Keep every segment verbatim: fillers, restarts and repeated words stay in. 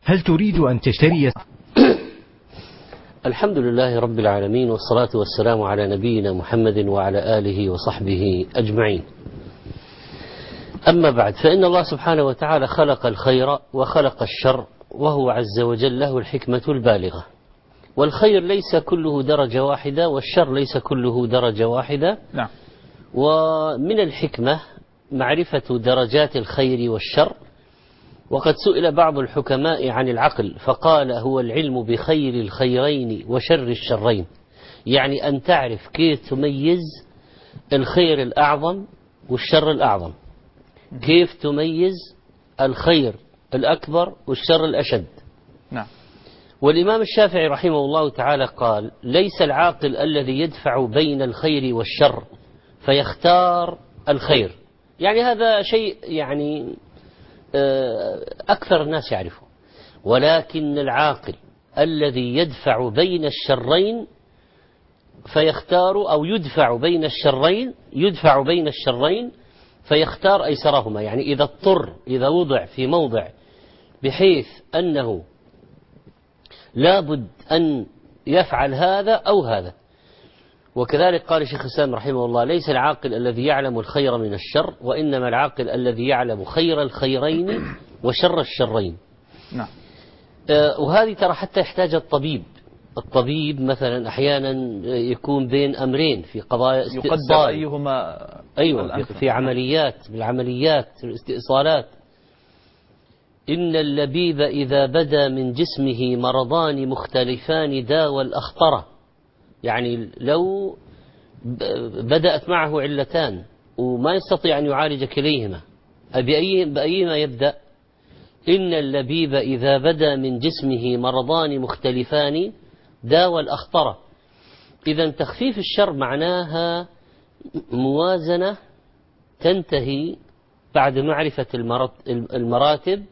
هل تريد أن تشتري؟ الحمد لله رب العالمين، والصلاة والسلام على نبينا محمد وعلى آله وصحبه أجمعين. أما بعد، فإن الله سبحانه وتعالى خلق الخير وخلق الشر، وهو عز وجل له الحكمة البالغة. والخير ليس كله درجة واحدة، والشر ليس كله درجة واحدة. نعم. ومن الحكمة معرفة درجات الخير والشر. وقد سئل بعض الحكماء عن العقل فقال: هو العلم بخير الخيرين وشر الشرين. يعني أن تعرف كيف تميز الخير الأعظم والشر الأعظم، كيف تميز الخير الأكبر والشر الأشد. نعم. والإمام الشافعي رحمه الله تعالى قال: ليس العاقل الذي يدفع بين الخير والشر فيختار الخير. يعني هذا شيء يعني أكثر الناس يعرفه. ولكن العاقل الذي يدفع بين الشرين فيختار، أو يدفع بين الشرين يدفع بين الشرين فيختار أيسرهما. يعني إذا اضطر، إذا وضع في موضع بحيث أنه لابد أن يفعل هذا أو هذا. وكذلك قال شيخ الإسلام رحمه الله: ليس العاقل الذي يعلم الخير من الشر، وإنما العاقل الذي يعلم خير الخيرين وشر الشرين. نعم. آه وهذه ترى حتى يحتاج الطبيب. الطبيب مثلا أحيانا يكون بين أمرين في قضايا استئصال، يقدر أيهما. أيوة، في, في عمليات بالعمليات في الاستئصالات. إن اللبيب إذا بدا من جسمه مرضان مختلفان داوى الأخطرة. يعني لو بدأت معه علتان وما يستطيع أن يعالج كليهما، بأي بأيهما يبدأ؟ إن اللبيب إذا بدا من جسمه مرضان مختلفان داوى الأخطرة. إذا تخفيف الشر معناها موازنة تنتهي بعد معرفة المراتب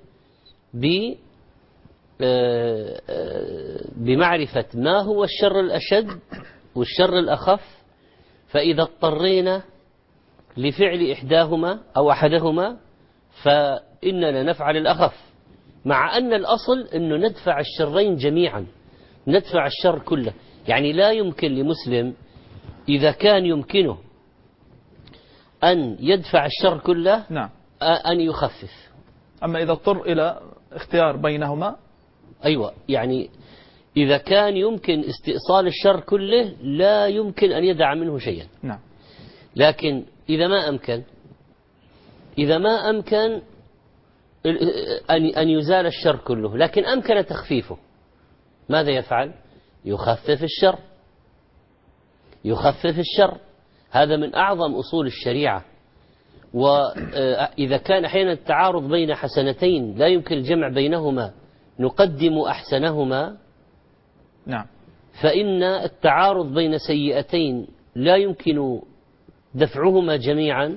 بمعرفة ما هو الشر الأشد والشر الأخف. فإذا اضطرينا لفعل إحداهما أو أحدهما فإننا نفعل الأخف، مع أن الأصل أنه ندفع الشرين جميعا، ندفع الشر كله. يعني لا يمكن لمسلم إذا كان يمكنه أن يدفع الشر كله نعم. أن يخفف. أما إذا اضطر إلى اختيار بينهما، أيوة، يعني إذا كان يمكن استئصال الشر كله لا يمكن أن يدع منه شيئا. نعم. لكن إذا ما أمكن إذا ما أمكن أن يزال الشر كله، لكن أمكن تخفيفه، ماذا يفعل؟ يخفف الشر. يخفف الشر هذا من أعظم أصول الشريعة. وإذا كان أحيانا التعارض بين حسنتين لا يمكن الجمع بينهما، نقدم أحسنهما. نعم. فإن التعارض بين سيئتين لا يمكن دفعهما جميعا،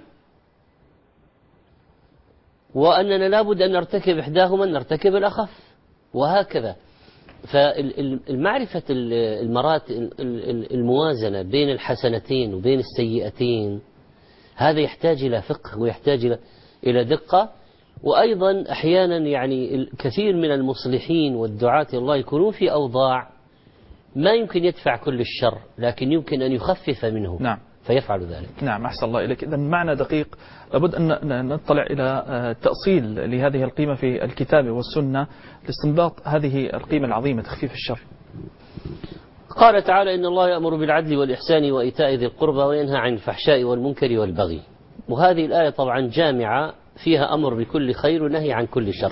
وأننا لابد أن نرتكب إحداهما نرتكب الأخف، وهكذا. فالمعرفة المراتب الموازنة بين الحسنتين وبين السيئتين هذا يحتاج إلى فقه ويحتاج إلى دقة. وأيضا أحيانا يعني الكثير من المصلحين والدعاة الله يكونون في أوضاع ما يمكن يدفع كل الشر، لكن يمكن أن يخفف منه. نعم. فيفعل ذلك. نعم، أحسن الله إليك. إذن معنى دقيق، لابد أن نطلع إلى تأصيل لهذه القيمة في الكتاب والسنة لاستنباط هذه القيمة العظيمة، تخفيف الشر. قال تعالى: إن الله يأمر بالعدل والإحسان وإيتاء ذي القربى وينهى عن الفحشاء والمنكر والبغي. وهذه الآية طبعا جامعة فيها أمر بكل خير ونهي عن كل شر.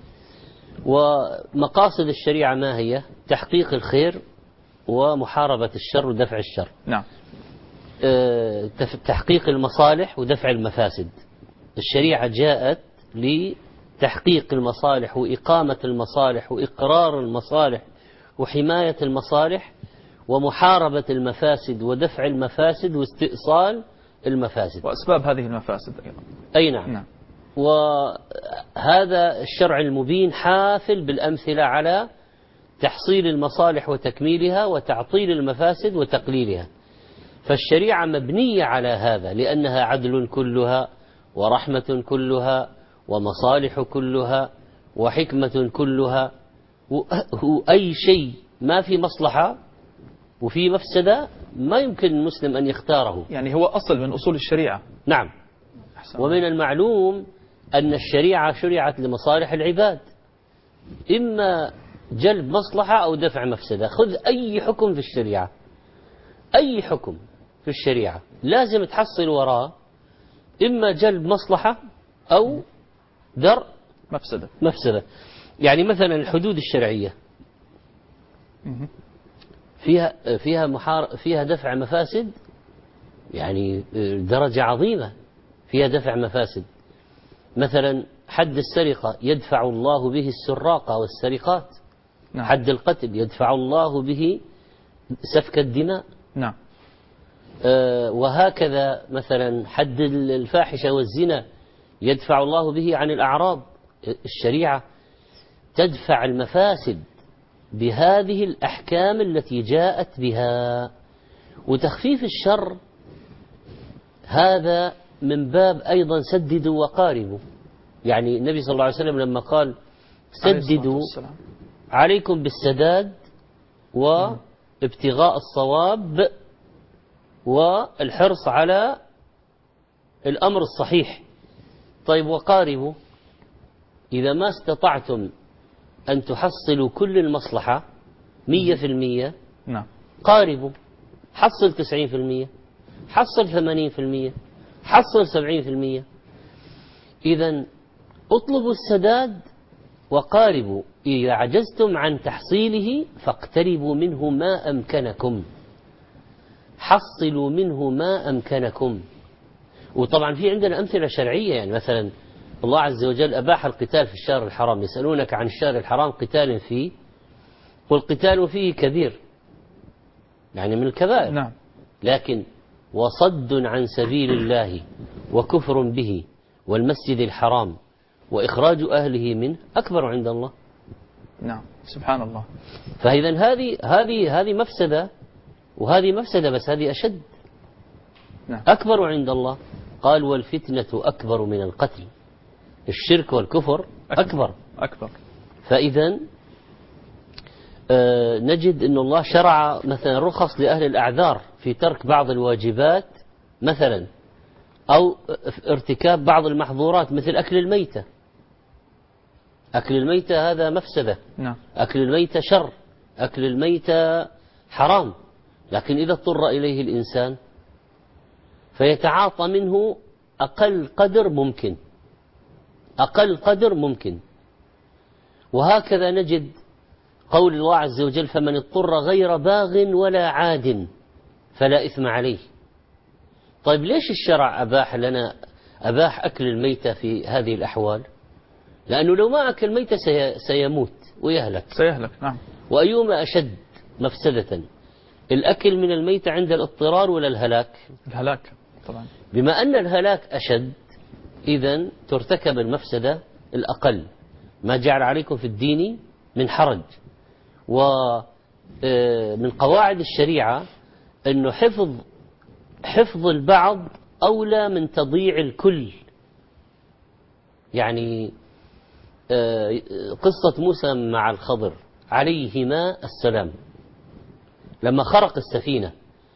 ومقاصد الشريعة ما هي؟ تحقيق الخير ومحاربة الشر ودفع الشر. نعم. تحقيق المصالح ودفع المفاسد. الشريعة جاءت لتحقيق المصالح وإقامة المصالح وإقرار المصالح وحماية المصالح ومحاربة المفاسد ودفع المفاسد واستئصال المفاسد وأسباب هذه المفاسد أيضا. أي نعم. نعم. وهذا الشرع المبين حافل بالأمثلة على تحصيل المصالح وتكميلها وتعطيل المفاسد وتقليلها. فالشريعة مبنية على هذا، لأنها عدل كلها ورحمة كلها ومصالح كلها وحكمة كلها. وأي شيء ما في مصلحة وفي مفسدة ما يمكن المسلم أن يختاره. يعني هو أصل من أصول الشريعة. نعم. ومن المعلوم أن الشريعة شرعت لمصالح العباد، إما جلب مصلحة أو دفع مفسدة. خذ أي حكم في الشريعة، أي حكم في الشريعة لازم تحصل وراه إما جلب مصلحة أو درء مفسدة. مفسدة. يعني مثلا الحدود الشرعية فيها فيها محار فيها دفع مفاسد، يعني درجة عظيمة فيها دفع مفاسد. مثلا حد السرقة يدفع الله به السراقة والسرقات. نعم. حد القتل يدفع الله به سفك الدماء. نعم. آه وهكذا مثلا حد الفاحشة والزنا يدفع الله به عن الأعراض. الشريعة تدفع المفاسد بهذه الأحكام التي جاءت بها. وتخفيف الشر هذا من باب أيضا سددوا وقاربوا. يعني النبي صلى الله عليه وسلم لما قال سددوا عليكم بالسداد وابتغاء الصواب والحرص على الأمر الصحيح. طيب وقاربوا، إذا ما استطعتم أن تحصلوا كل المصلحة مية في المية نعم. قاربوا، حصل تسعين في المية، حصل ثمانين في المية، حصل سبعين في المية. إذن اطلبوا السداد وقاربوا. إذا عجزتم عن تحصيله فاقتربوا منه ما أمكنكم، حصلوا منه ما أمكنكم. وطبعا في عندنا أمثلة شرعية، يعني مثلا الله عز وجل أباح القتال في الشهر الحرام. يسألونك عن الشهر الحرام قتال فيه، والقتال فيه كبير، يعني من الكبائر. نعم. لكن وصد عن سبيل الله وكفر به والمسجد الحرام وإخراج أهله منه أكبر عند الله. نعم. سبحان الله. فإذا هذه هذه هذه مفسدة، وهذه مفسدة بس هذه أشد. نعم. أكبر عند الله. قال والفتنة أكبر من القتل. الشرك والكفر أكبر أكبر. فإذا آه نجد أن الله شرع مثلا رخص لأهل الأعذار في ترك بعض الواجبات مثلا، أو ارتكاب بعض المحظورات مثل أكل الميتة. أكل الميتة هذا مفسدة. نعم. أكل الميتة شر، أكل الميتة حرام. لكن إذا اضطر إليه الإنسان فيتعاطى منه أقل قدر ممكن، أقل قدر ممكن. وهكذا نجد قول الله عز وجل فمن اضطر غير باغ ولا عاد فلا إثم عليه. طيب ليش الشرع أباح لنا أباح أكل الميتة في هذه الأحوال؟ لأنه لو ما أكل ميتة سيموت ويهلك. سيهلك. نعم. وأيهما أشد مفسدة، الأكل من الميتة عند الاضطرار ولا الهلاك؟ الهلاك طبعا. بما أن الهلاك أشد إذن ترتكب المفسدة الأقل. ما جعل عليكم في الدين من حرج. ومن قواعد الشريعة أنه حفظ حفظ البعض أولى من تضييع الكل. يعني قصة موسى مع الخضر عليهما السلام لما خرق السفينة،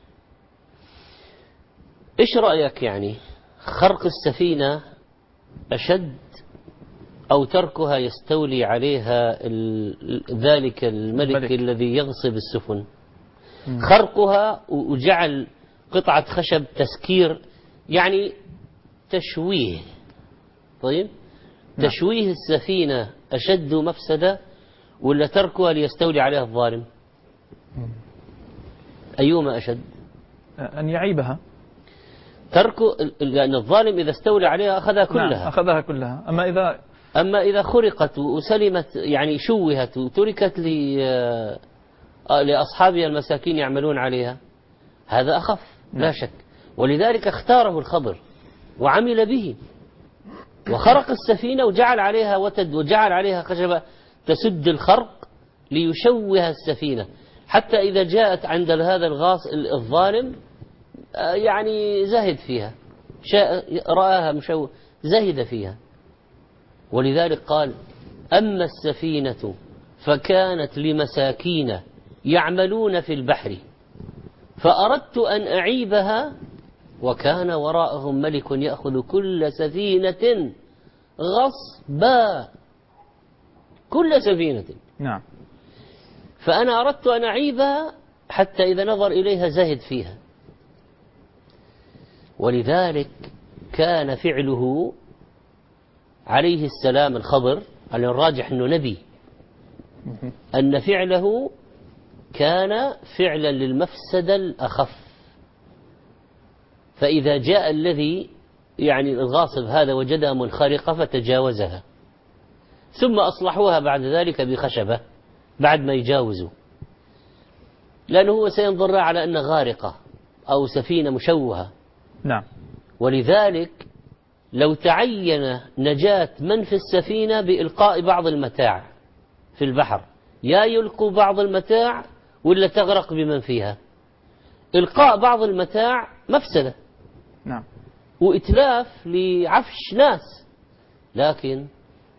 إيش رأيك؟ يعني خرق السفينة أشد أو تركها يستولي عليها ذلك الملك, الملك الذي يغصب السفن؟ م. خرقها وجعل قطعة خشب تسكير، يعني تشويه. طيب نعم. تشويه السفينة أشد مفسدة ولا تركها ليستولي عليها الظالم؟ م. أيهما أشد؟ أن يعيبها. تركه، لأن الظالم إذا استولى عليها أخذها كلها. نعم. أخذها كلها. أما إذا أما إذا خرقت وسلمت، يعني شوهت وتركت لأصحابها المساكين يعملون عليها، هذا أخف. نعم. لا شك. ولذلك اختاره الخضر وعمل به وخرق السفينة وجعل عليها وتد وجعل عليها خشبة تسد الخرق ليشوه السفينة، حتى إذا جاءت عند هذا الغاص الظالم يعني زهد فيها، رآها مشوه زهد فيها. ولذلك قال أما السفينة فكانت لمساكين يعملون في البحر فأردت أن أعيبها وكان وراءهم ملك يأخذ كل سفينة غصبا، كل سفينة. نعم. فأنا أردت أن أعيبها حتى إذا نظر إليها زهد فيها. ولذلك كان فعله عليه السلام الخضر، على الراجح أنه نبي، أن فعله كان فعلا للمفسدة الأخف. فإذا جاء الذي يعني الغاصب هذا وجدها منخرقة فتجاوزها، ثم أصلحوها بعد ذلك بخشبة بعد ما يجاوزوا، لأنه هو سينظر على أنها غارقة أو سفينة مشوهة. نعم. ولذلك لو تعين نجاة من في السفينة بإلقاء بعض المتاع في البحر، يا يلقوا بعض المتاع ولا تغرق بمن فيها. إلقاء بعض المتاع مفسدة، نعم، وإتلاف لعفش ناس، لكن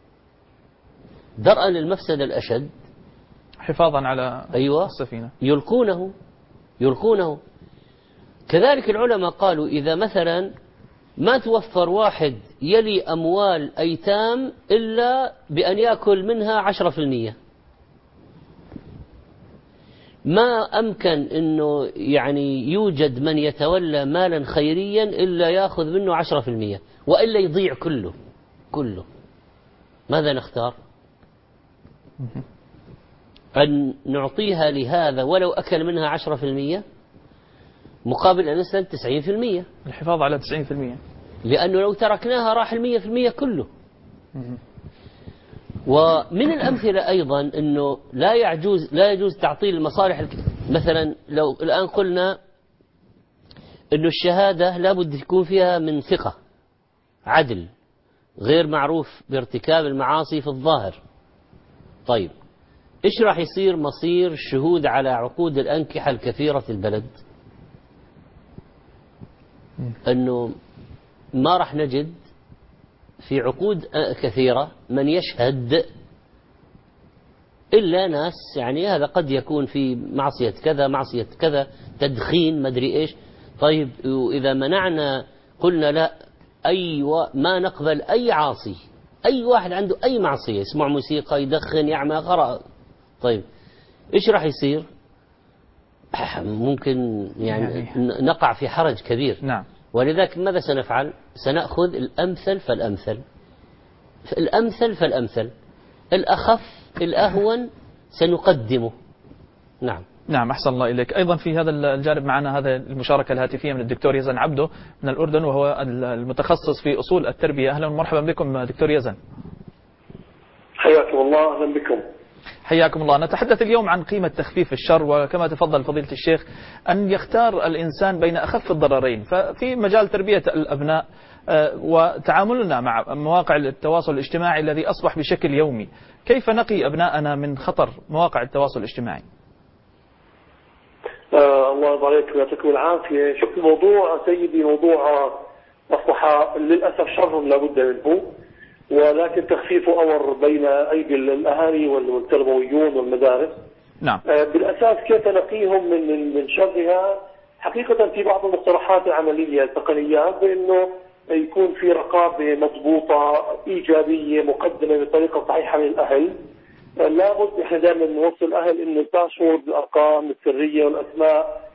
درءا للمفسدة الأشد حفاظا على أيوة السفينة يلقونه يلقونه. كذلك العلماء قالوا إذا مثلا ما توفر واحد يلي أموال أيتام إلا بأن يأكل منها عشرة في المية، ما أمكن أنه يعني يوجد من يتولى مالا خيريا إلا يأخذ منه عشرة في المية، وإلا يضيع كله كله. ماذا نختار؟ أن نعطيها لهذا ولو أكل منها عشرة في المية مقابل أن نسلم تسعين في المية، الحفاظ على تسعين في المية، لأنه لو تركناها راح المية في المية كله. ومن الأمثلة أيضا أنه لا يجوز لا يجوز تعطيل المصالح. مثلا لو الآن قلنا أنه الشهادة لابد يكون فيها من ثقة عدل غير معروف بارتكاب المعاصي في الظاهر. طيب إيش راح يصير مصير الشهود على عقود الأنكحة الكثيرة في البلد؟ أنه ما راح نجد في عقود كثيرة من يشهد إلا ناس يعني هذا قد يكون في معصية كذا معصية كذا تدخين مدري إيش. طيب وإذا منعنا قلنا لا، أي و... ما نقبل أي عاصي، أي واحد عنده أي معصية، يسمع موسيقى، يدخن، يعمى، قرأ، طيب إيش راح يصير؟ ممكن يعني نقع في حرج كبير. نعم. ولذلك ماذا سنفعل؟ سنأخذ الأمثل فالأمثل، الأمثل فالأمثل، الأخف الأهون سنقدمه. نعم. نعم، أحسن الله إليك. أيضا في هذا الجانب معنا هذا المشاركة الهاتفية من الدكتور يزن عبده من الأردن، وهو المتخصص في أصول التربية. أهلا ومرحبا بكم دكتور يزن. حياكم الله. أهلا بكم. حياكم الله. نتحدث اليوم عن قيمة تخفيف الشر، وكما تفضل فضيلة الشيخ أن يختار الإنسان بين أخف الضررين. ففي مجال تربية الأبناء وتعاملنا مع مواقع التواصل الاجتماعي الذي أصبح بشكل يومي، كيف نقي أبناءنا من خطر مواقع التواصل الاجتماعي؟ آه الله يرضى عليك ويعطيكم العافية. شوف الموضوع سيدي موضوع أصبح للأسف شر لا بد منه، ولكن تخفيفه أمر بين أيدي الأهالي والتربويون والمدارس. نعم. آه بالأساس كيف نقيهم من من من شرها؟ حقيقة في بعض المقترحات العملية التقنيات بأنه يكون في رقابة مضبوطة إيجابية مقدمة بطريقة صحيحة من الأهل. آه لابد إحنا دائما نوصل الأهل إنه تشعر بالأرقام السرية والأسماء.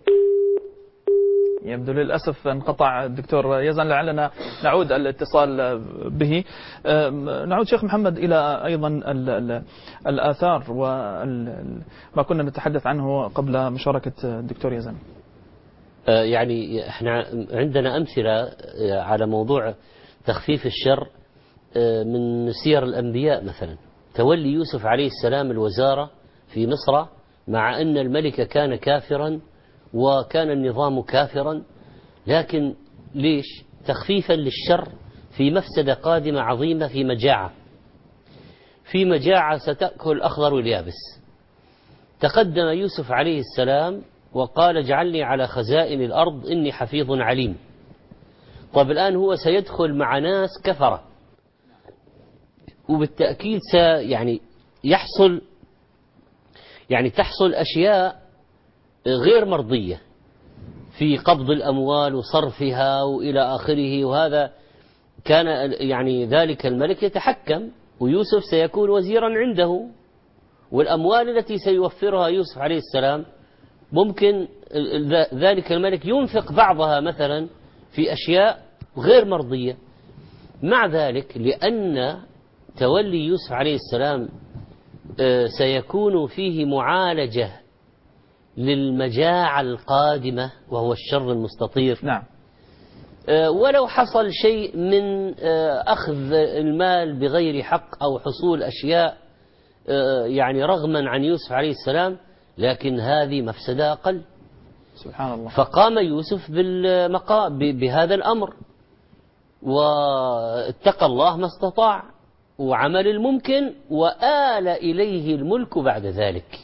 يبدو للأسف انقطع الدكتور يزن، لعلنا نعود الاتصال به. نعود شيخ محمد إلى أيضا الآثار وما كنا نتحدث عنه قبل مشاركة الدكتور يزن. يعني احنا عندنا أمثلة على موضوع تخفيف الشر من سير الأنبياء. مثلا تولي يوسف عليه السلام الوزارة في مصر مع أن الملك كان كافرا وكان النظام كافرا، لكن ليش؟ تخفيفا للشر في مفسدة قادمة عظيمة، في مجاعة في مجاعة ستأكل الأخضر واليابس. تقدم يوسف عليه السلام وقال اجعلني على خزائن الأرض إني حفيظ عليم. طب الآن هو سيدخل مع ناس كفرة، وبالتأكيد سيعني يحصل يعني تحصل أشياء غير مرضية في قبض الأموال وصرفها وإلى آخره، وهذا كان يعني ذلك الملك يتحكم، ويوسف سيكون وزيرا عنده، والأموال التي سيوفرها يوسف عليه السلام ممكن ذلك الملك ينفق بعضها مثلا في أشياء غير مرضية. مع ذلك لأن تولي يوسف عليه السلام سيكون فيه معالجة للمجاعة القادمة وهو الشر المستطير. نعم. ولو حصل شيء من أخذ المال بغير حق أو حصول أشياء يعني رغما عن يوسف عليه السلام، لكن هذه مفسدة أقل. سبحان الله. فقام يوسف بالمقا بهذا الأمر، واتقى الله ما استطاع، وعمل الممكن، وآل إليه الملك بعد ذلك.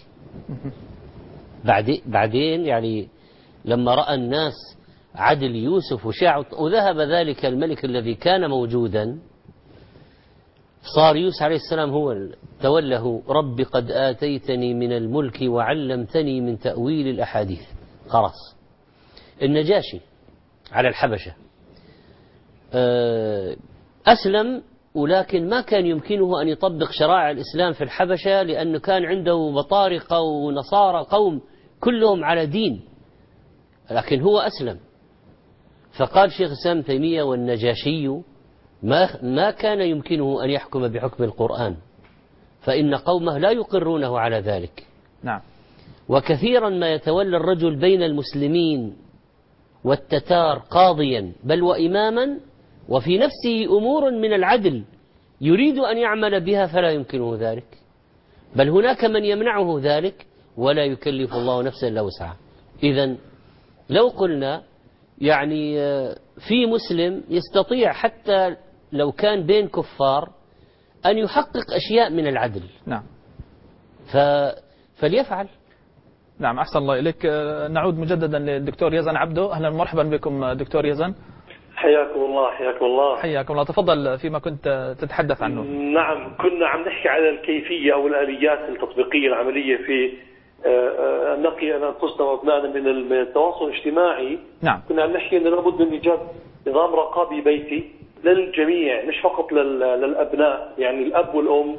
بعدين يعني لما رأى الناس عدل يوسف وشاع، وذهب ذلك الملك الذي كان موجودا، صار يوسف عليه السلام هو توله. رب قد آتيتني من الملك وعلمتني من تأويل الأحاديث. خلاص. النجاشي على الحبشة أسلم، ولكن ما كان يمكنه أن يطبق شرائع الإسلام في الحبشة، لأنه كان عنده بطارقة ونصارى قوم كلهم على دين، لكن هو أسلم. فقال شيخ الإسلام تيمية والنجاشي ما ما كان يمكنه أن يحكم بحكم القرآن، فإن قومه لا يقرونه على ذلك. نعم. وكثيرا ما يتولى الرجل بين المسلمين والتتار قاضيا بل وإماما، وفي نفسه أمور من العدل يريد أن يعمل بها فلا يمكنه ذلك، بل هناك من يمنعه ذلك، ولا يكلف الله نفسا إلا وسعها. إذن لو قلنا يعني في مسلم يستطيع حتى لو كان بين كفار أن يحقق أشياء من العدل، نعم، ف... فليفعل. نعم، أحسن الله إليك. نعود مجددا للدكتور يزن عبده. أهلا ومرحبا بكم دكتور يزن. حياكم الله. حياكم الله. حياكم الله. تفضل فيما كنت تتحدث عنه. نعم، كنا عم نحكي على الكيفية أو الآليات التطبيقية العملية في نقي أنفسنا وأبنائنا من التواصل الاجتماعي. نعم. كنا عم نحكي أنه لابد من إيجاد نظام رقابي بيتي للجميع، مش فقط للأبناء، يعني الأب والأم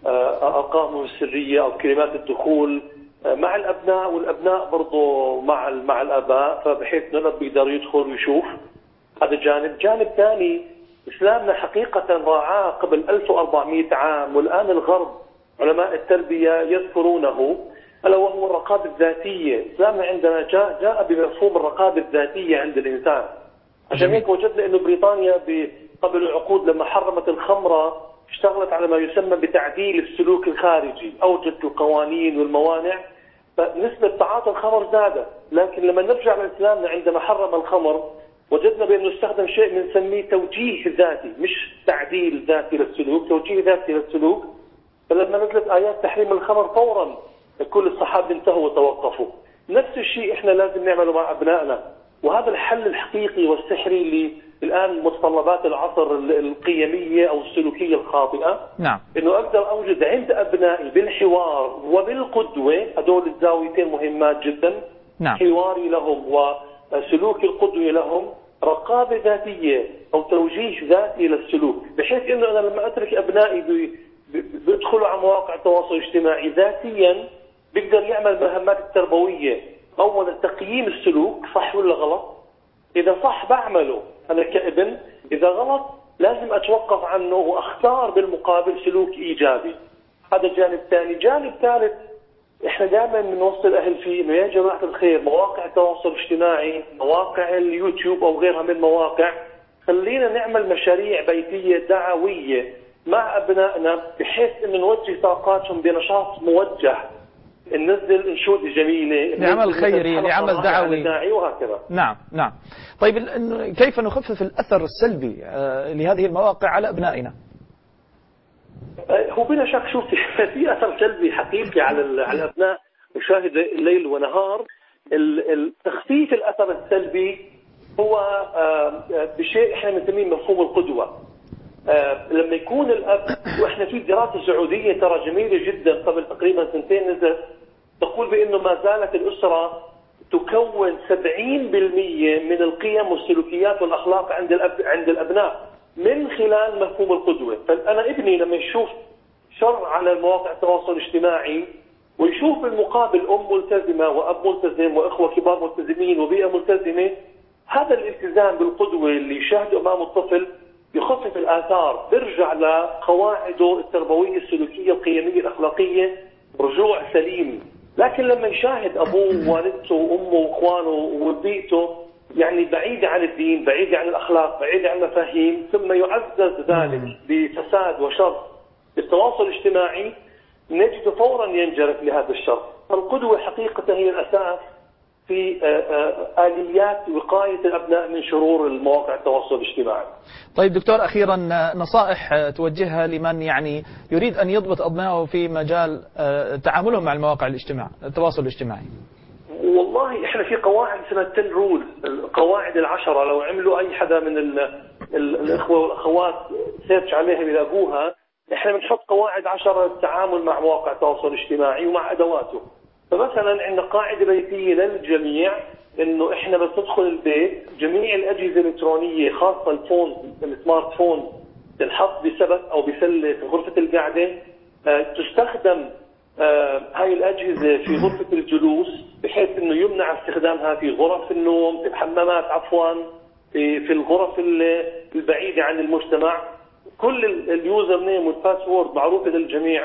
أرقامهم السرية أو كلمات الدخول مع الأبناء، والأبناء برضو مع مع الآباء، فبحيث أن الأب يقدر يدخل ويشوف. هذا جانب. جانب ثاني، إسلامنا حقيقة راعاه قبل ألف وأربعمئة عام، والآن الغرب علماء التربية يذكرونه، ألا وهو الرقابة الذاتية. إسلامنا عندنا جاء جاء بمفهوم الرقابة الذاتية عند الإنسان. عشان هيك وجدنا إنه بريطانيا قبل عقود لما حرمت الخمرة اشتغلت على ما يسمى بتعديل السلوك الخارجي، أوجدت القوانين والموانع، فنسبة تعاطي الخمر زادت. لكن لما نرجع لإسلامنا عندما حرم الخمر وجدنا بأنه استخدم شيء بنسميه توجيه ذاتي، مش تعديل ذاتي للسلوك، توجيه ذاتي للسلوك. فلما نزلت آيات تحريم الخمر فورا كل الصحابة انتهوا وتوقفوا. نفس الشيء احنا لازم نعمله مع أبنائنا، وهذا الحل الحقيقي والسحري اللي الآن متطلبات العصر القيمية أو السلوكية الخاطئة. نعم. إنه أقدر أوجد عند أبنائي بالحوار وبالقدوة، هذول الزاويتين مهمات جدا. نعم. حواري لهم وسلوك القدوة لهم، رقابة ذاتية أو توجيه ذاتي للسلوك، بحيث إنه أنا لما أترك أبنائي بيدخلوا على مواقع التواصل الاجتماعي ذاتيا بيقدر يعمل مهمات التربوية. أولا تقييم السلوك صح ولا غلط، إذا صح بعمله أنا كابن، إذا غلط لازم أتوقف عنه وأختار بالمقابل سلوك إيجابي. هذا جانب ثاني. جانب ثالث، إحنا دائما بنوصل الأهل فيه إنه يا جماعة الخير مواقع التواصل الاجتماعي، مواقع اليوتيوب أو غيرها من مواقع، خلينا نعمل مشاريع بيتية دعوية مع أبنائنا بحيث إنه نوجه طاقاتهم بنشاط موجه، ننزل انشودة جميلة لعمل خيري، لعمل دعوي، وهكذا. نعم نعم. طيب كيف نخفف الأثر السلبي لهذه المواقع على أبنائنا؟ هو بلا شك شوف في أثر سلبي حقيقي على على الأبناء، مشاهد الليل ونهار. التخفيف الأثر السلبي هو بشيء احنا بنسميه مفهوم القدوة. لما يكون الأب، وإحنا في دراسة سعودية ترى جميلة جدا قبل تقريبا سنتين نزلت، نقول بأنه ما زالت الأسرة تكون سبعين بالمئة من القيم والسلوكيات والأخلاق عند الأب... عند الأبناء من خلال مفهوم القدوة. فأنا ابني لما يشوف شر على مواقع التواصل الاجتماعي ويشوف بالمقابل أم ملتزمة وأب ملتزم وإخوة كبار ملتزمين وبيئة ملتزمة، هذا الالتزام بالقدوة اللي يشاهده أمام الطفل يخفف الآثار، بيرجع لقواعده التربوية السلوكية القيمية الأخلاقية رجوع سليم. لكن لما يشاهد أبوه ووالدته وأمه وإخوانه وبيئته يعني بعيدة عن الدين، بعيدة عن الأخلاق، بعيدة عن المفاهيم، ثم يعزز ذلك بفساد وشر التواصل الاجتماعي، نجد فورا ينجرف لهذا الشر. فالقدوة حقيقة هي الأساس في آليات وقاية الأبناء من شرور المواقع التواصل الاجتماعي. طيب دكتور، أخيرا نصائح توجهها لمن يعني يريد أن يضبط أبنائه في مجال تعاملهم مع المواقع الاجتماع التواصل الاجتماعي. والله احنا في قواعد اسمها التن رول، القواعد العشرة، لو عملوا أي حدا من ال ال الإخوة والأخوات سيرش عليها يلاقوها. احنا بنحط قواعد عشرة للتعامل مع مواقع التواصل الاجتماعي ومع أدواته. فمثلا عندنا قاعدة بيتية للجميع انه احنا بس ندخل البيت جميع الاجهزة الالكترونية خاصة الفون السمارت فون تنحط بسبت او بسلة في غرفة القعدة. آه تستخدم آه هاي الاجهزة في غرفة الجلوس بحيث انه يمنع استخدامها في غرف النوم، في الحمامات عفوا، في, في الغرف البعيدة عن المجتمع. كل اليوزر نيم والباسورد معروفة للجميع،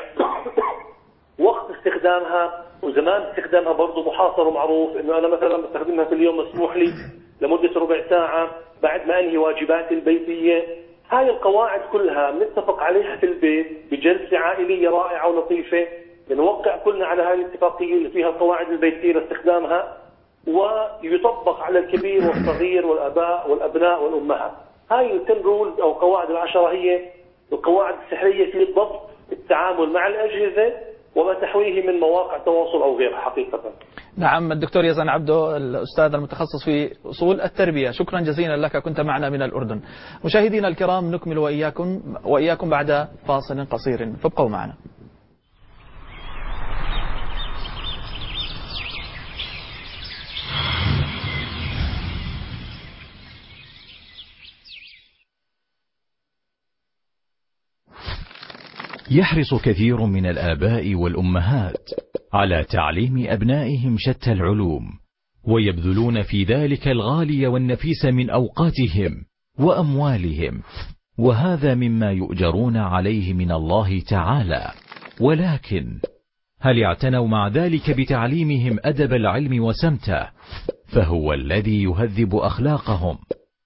وقت استخدامها وزمان استخدامها برضه محاصر ومعروف، انه انا مثلا بستخدمها في اليوم مسموح لي لمدة ربع ساعة بعد ما انهي واجباتي البيتية. هاي القواعد كلها نتفق عليها في البيت بجلسة عائلية رائعة ولطيفة، بنوقع كلنا على هاي الاتفاقية اللي فيها القواعد البيتية لاستخدامها، ويطبق على الكبير والصغير والاباء والابناء والامهات. هاي التن رولز او قواعد العشرة هي القواعد السحرية في ضبط التعامل مع الأجهزة وما تحويه من مواقع تواصل أو غيرها حقيقة. نعم، الدكتور يزن عبده الأستاذ المتخصص في أصول التربية، شكرا جزيلا لك، كنت معنا من الأردن. مشاهدينا الكرام، نكمل وإياكم وإياكم بعد فاصل قصير، فابقوا معنا. يحرص كثير من الآباء والأمهات على تعليم أبنائهم شتى العلوم، ويبذلون في ذلك الغالي والنفيس من أوقاتهم وأموالهم، وهذا مما يؤجرون عليه من الله تعالى. ولكن هل اعتنوا مع ذلك بتعليمهم أدب العلم وسمته؟ فهو الذي يهذب أخلاقهم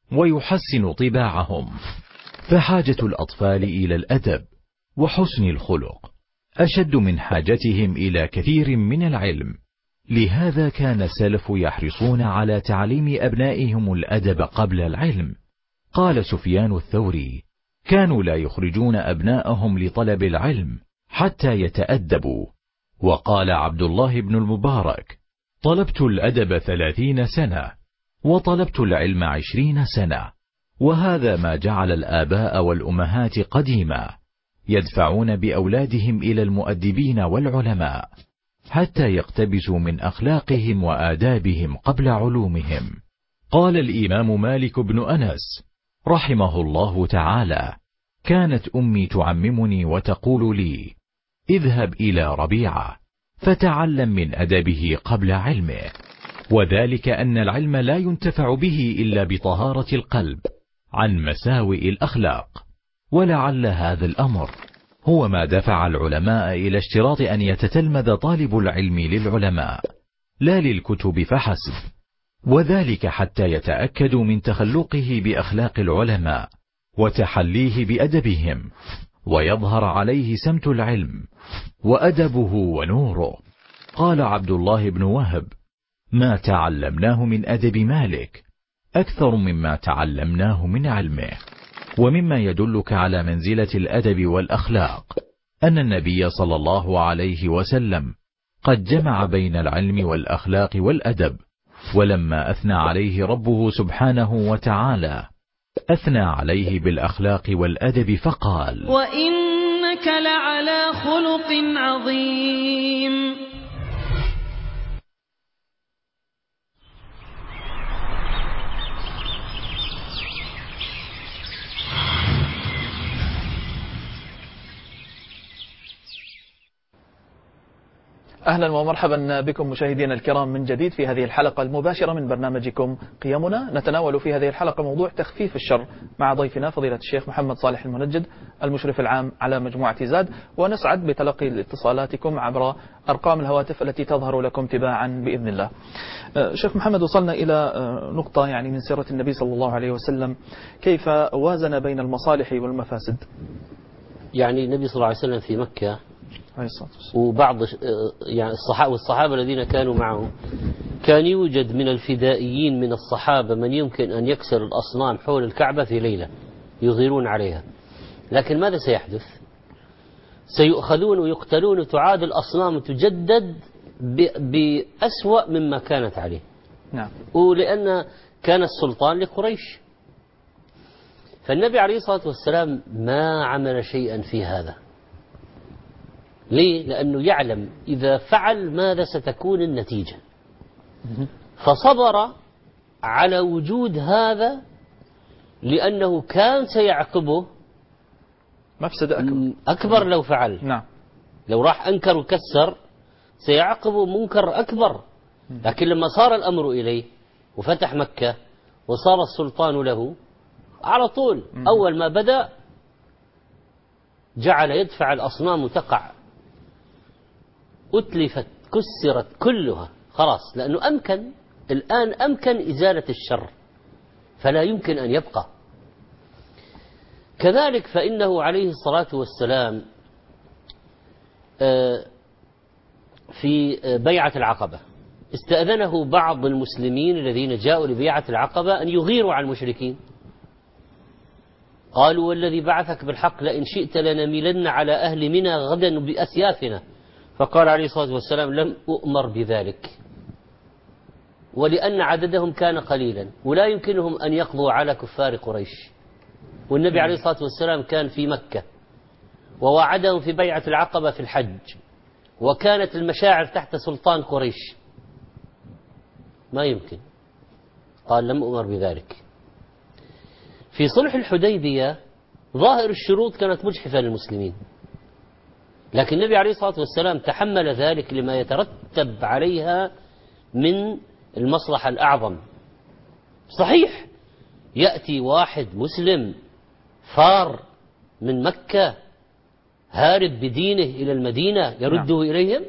ويحسن طباعهم. فحاجة الأطفال إلى الأدب وحسن الخلق أشد من حاجتهم إلى كثير من العلم. لهذا كان السلف يحرصون على تعليم أبنائهم الأدب قبل العلم. قال سفيان الثوري: كانوا لا يخرجون أبناءهم لطلب العلم حتى يتأدبوا. وقال عبد الله بن المبارك: طلبت الأدب ثلاثين سنة وطلبت العلم عشرين سنة. وهذا ما جعل الآباء والأمهات قديما يدفعون بأولادهم إلى المؤدبين والعلماء حتى يقتبسوا من أخلاقهم وآدابهم قبل علومهم. قال الإمام مالك بن أنس رحمه الله تعالى: كانت أمي تعممني وتقول لي: اذهب إلى ربيعة فتعلم من أدبه قبل علمه. وذلك أن العلم لا ينتفع به إلا بطهارة القلب عن مساوئ الأخلاق. ولعل هذا الأمر هو ما دفع العلماء إلى اشتراط أن يتتلمذ طالب العلم للعلماء لا للكتب فحسب، وذلك حتى يتأكدوا من تخلقه بأخلاق العلماء وتحليه بأدبهم، ويظهر عليه سمت العلم وأدبه ونوره. قال عبد الله بن وهب: ما تعلمناه من أدب مالك أكثر مما تعلمناه من علمه. ومما يدلك على منزلة الأدب والأخلاق أن النبي صلى الله عليه وسلم قد جمع بين العلم والأخلاق والأدب. ولما أثنى عليه ربه سبحانه وتعالى أثنى عليه بالأخلاق والأدب فقال: وإنك لعلى خلق عظيم. أهلا ومرحبا بكم مشاهدينا الكرام من جديد في هذه الحلقة المباشرة من برنامجكم قيمنا. نتناول في هذه الحلقة موضوع تخفيف الشر مع ضيفنا فضيلة الشيخ محمد صالح المنجد المشرف العام على مجموعة زاد، ونسعد بتلقي اتصالاتكم عبر أرقام الهواتف التي تظهر لكم تباعا بإذن الله. شيخ محمد، وصلنا إلى نقطة يعني من سيرة النبي صلى الله عليه وسلم، كيف وازن بين المصالح والمفاسد؟ يعني النبي صلى الله عليه وسلم في مكة وبعض يعني الصحابة والصحابة الذين كانوا معه كان يوجد من الفدائيين من الصحابة من يمكن أن يكسر الأصنام حول الكعبة في ليلة يغيرون عليها، لكن ماذا سيحدث؟ سيؤخذون ويقتلون وتعاد الأصنام تجدد بأسوأ مما كانت عليه. نعم. ولأن كان السلطان لقريش، فالنبي عليه الصلاة والسلام ما عمل شيئا في هذا. ليه؟ لأنه يعلم إذا فعل ماذا ستكون النتيجة، فصبر على وجود هذا لأنه كان سيعقبه مفسدة أكبر, أكبر لو فعل. نعم. لو راح أنكر وكسر سيعقبه منكر أكبر، لكن لما صار الأمر إليه وفتح مكة وصار السلطان له على طول أول ما بدأ جعل يدفع الأصنام تقع، أتلفت كسرت كلها خلاص، لأنه أمكن الآن أمكن إزالة الشر فلا يمكن أن يبقى. كذلك فإنه عليه الصلاة والسلام في بيعة العقبة استأذنه بعض المسلمين الذين جاءوا لبيعة العقبة أن يغيروا على المشركين، قالوا والذي بعثك بالحق لئن شئت لنميلن على أهل منى غدا بأسيافنا، فقال عليه الصلاة والسلام لم أؤمر بذلك، ولأن عددهم كان قليلا ولا يمكنهم أن يقضوا على كفار قريش، والنبي عليه الصلاة والسلام كان في مكة ووعدهم في بيعة العقبة في الحج، وكانت المشاعر تحت سلطان قريش، ما يمكن. قال لم أؤمر بذلك. في صلح الحديبية ظاهر الشروط كانت مجحفة للمسلمين، لكن النبي عليه الصلاة والسلام تحمل ذلك لما يترتب عليها من المصلحة الأعظم. صحيح يأتي واحد مسلم فار من مكة هارب بدينه إلى المدينة يرده نعم. إليهم،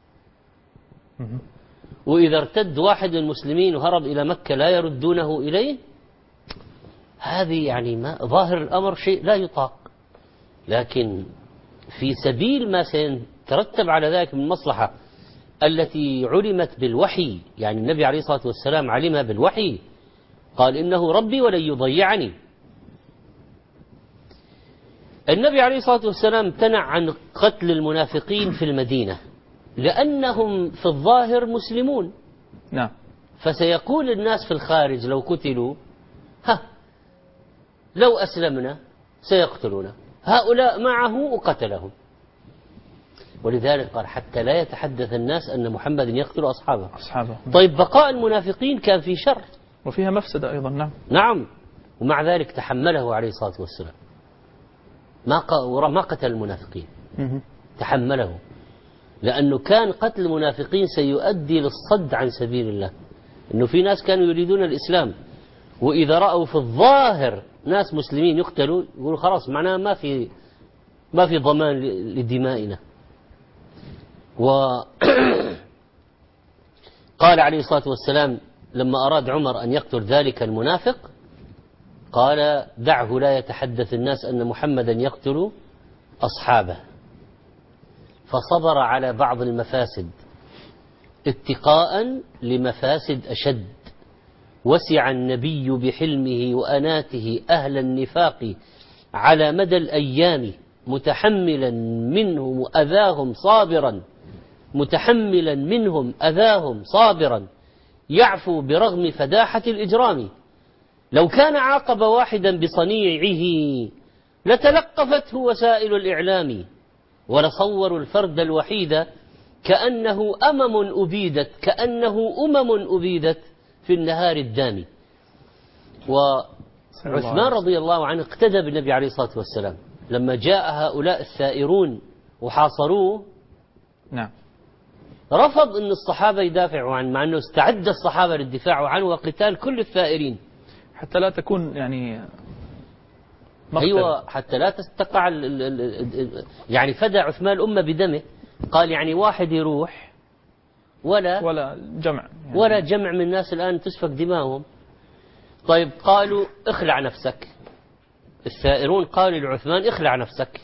وإذا ارتد واحد من المسلمين وهرب إلى مكة لا يردونه إليه، هذه يعني ما ظاهر الأمر شيء لا يطاق، لكن في سبيل ما سيترتب على ذلك من المصلحة التي علمت بالوحي، يعني النبي عليه الصلاة والسلام علمها بالوحي، قال إنه ربي ولن يضيعني. النبي عليه الصلاة والسلام امتنع عن قتل المنافقين في المدينة لأنهم في الظاهر مسلمون. نعم. فسيقول الناس في الخارج لو قتلوا ها لو أسلمنا سيقتلون هؤلاء معه وقتلهم، ولذلك قال حتى لا يتحدث الناس أن محمد يقتل أصحابه. أصحابه. طيب بقاء المنافقين كان في شر وفيها مفسدة أيضا. نعم. نعم. ومع ذلك تحمله عليه الصلاة والسلام، ما ما قتل المنافقين، تحمله، لأنه كان قتل المنافقين سيؤدي للصد عن سبيل الله. إنه في ناس كانوا يريدون الإسلام وإذا رأوا في الظاهر ناس مسلمين يقتلوا يقولوا خلاص معناه ما في ما في ضمان لدمائنا. وقال عليه الصلاة والسلام لما أراد عمر أن يقتل ذلك المنافق قال دعه لا يتحدث الناس أن محمدا يقتل أصحابه، فصبر على بعض المفاسد اتقاء لمفاسد أشد. وسع النبي بحلمه وأناته أهل النفاق على مدى الأيام متحملا منهم أذاهم صابرا متحملا منهم أذاهم صابرا يعفو برغم فداحة الإجرام. لو كان عاقب واحدا بصنيعه لتلقفته وسائل الإعلام، ولصوروا الفرد الوحيد كأنه أمم أبيدت كأنه أمم أبيدت في النهار الدامي. وعثمان رضي الله عنه اقتدى بالنبي عليه الصلاة والسلام لما جاء هؤلاء الثائرون وحاصروه. نعم. رفض أن الصحابة يدافعوا عنه، مع أنه استعد الصحابة للدفاع عنه وقتال كل الثائرين، حتى لا تكون يعني مقتل. أيوة، حتى لا تستقع ال ال ال يعني فدى عثمان الأمة بدمه. قال يعني واحد يروح ولا ولا جمع يعني ولا جمع من الناس الآن تسفك دماؤهم. طيب قالوا اخلع نفسك، الثائرون قالوا لعثمان اخلع نفسك.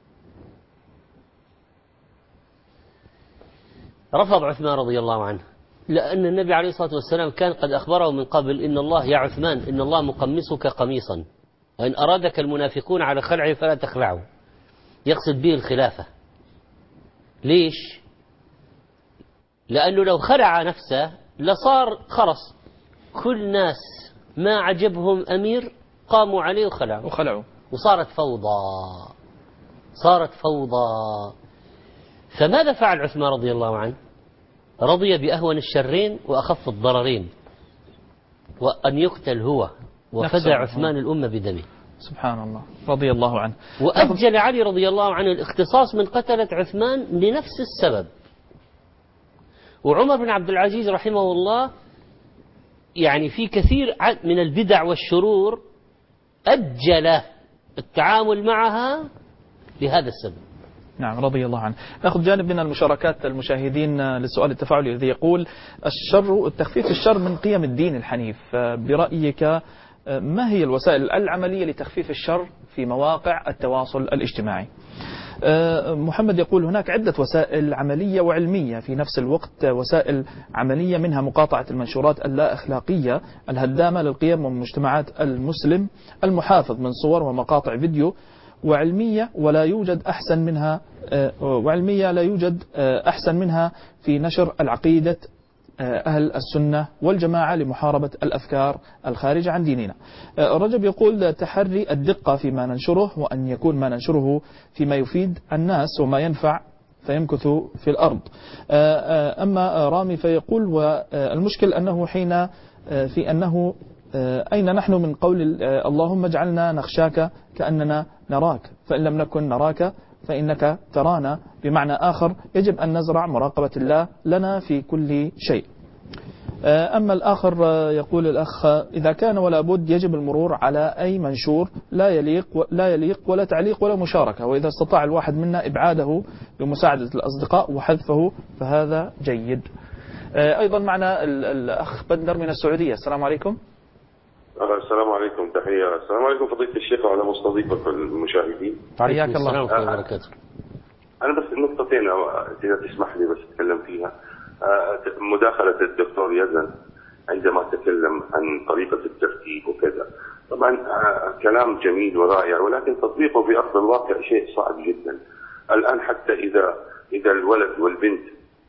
رفض عثمان رضي الله عنه، لأن النبي عليه الصلاة والسلام كان قد أخبره من قبل إن الله يا عثمان إن الله مقمصك قميصا، وإن أرادك المنافقون على خلعه فلا تخلعه، يقصد به الخلافة. ليش؟ لأنه لو خلع نفسه لصار خلص كل ناس ما عجبهم أمير قاموا عليه وخلعوا وخلعوا وصارت فوضى، صارت فوضى. فماذا فعل عثمان رضي الله عنه؟ رضي بأهون الشرين وأخف الضررين، وأن يقتل هو، وفدى عثمان الأمة بدمه. سبحان الله رضي الله عنه. وأجل علي رضي الله عنه الاختصاص من قتلة عثمان لنفس السبب. وعمر بن عبد العزيز رحمه الله يعني في كثير من البدع والشرور أجل التعامل معها لهذا السبب. نعم رضي الله عنه. نأخذ جانب من المشاركات المشاهدين للسؤال التفاعلي الذي يقول: الشر التخفيف الشر من قيم الدين الحنيف، برأيك ما هي الوسائل العملية لتخفيف الشر في مواقع التواصل الاجتماعي؟ محمد يقول: هناك عدة وسائل عملية وعلمية في نفس الوقت. وسائل عملية منها مقاطعة المنشورات اللا أخلاقية الهدامة للقيم والمجتمعات المسلم المحافظ من صور ومقاطع فيديو، وعلمية ولا يوجد أحسن منها وعلمية لا يوجد أحسن منها في نشر العقيدة أهل السنة والجماعة لمحاربة الأفكار الخارجة عن ديننا. رجب يقول: تحري الدقة فيما ننشره، وأن يكون ما ننشره فيما يفيد الناس وما ينفع فيمكث في الأرض. أما رامي فيقول: والمشكل أنه حين في أنه أين نحن من قول اللهم اجعلنا نخشاك كأننا نراك، فإن لم نكن نراك فإنك ترانا، بمعنى آخر يجب أن نزرع مراقبة الله لنا في كل شيء. أما الآخر يقول الأخ: إذا كان ولا بد يجب المرور على أي منشور لا يليق لا يليق ولا تعليق ولا مشاركة، وإذا استطاع الواحد منا إبعاده بمساعدة الأصدقاء وحذفه فهذا جيد. أيضا معنا الأخ بدر من السعودية. السلام عليكم. السلام عليكم. تحية. السلام عليكم فضيلة الشيخ وعلى مستضيفك المشاهدين. حياك الله. وبركاته. أنا بس نقطتين إذا تسمح لي بس أتكلم فيها. مداخلة الدكتور يزن عندما تكلم عن طريقة الترتيب وكذا، طبعا كلام جميل ورائع، ولكن تطبيقه في أرض الواقع شيء صعب جدا. الآن حتى إذا إذا الولد والبنت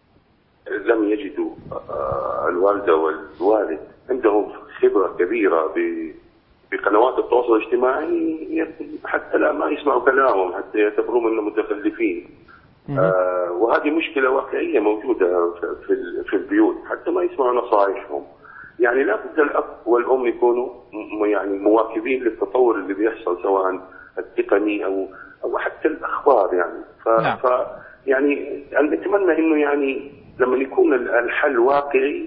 لم يجدوا الوالدة والوالد عندهم خبرة كبيرة بقنوات التواصل الاجتماعي، حتى لا ما يسمعوا كلامهم، حتى يعتبرون انهم متخلفين. آه وهذه مشكلة واقعية موجودة في في البيوت، حتى ما يسمعوا نصائحهم. يعني لا بد الأب والأم يكونوا يعني مواكبين للتطور اللي بيحصل، سواء التقني أو أو حتى الأخبار يعني. ف, نعم. ف يعني نتمنى إنه يعني لما يكون الحل واقعي